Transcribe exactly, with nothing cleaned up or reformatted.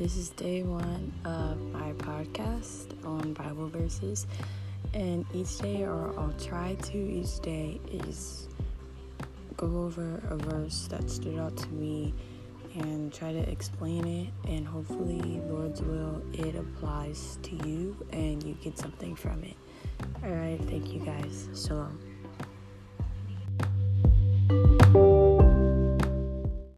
this is day one of my podcast on Bible verses, and each day, or I'll try to each day, is go over a verse that stood out to me and try to explain it, and hopefully, Lord's will, it applies to you and you get something from it. Alright, thank you guys. Shalom.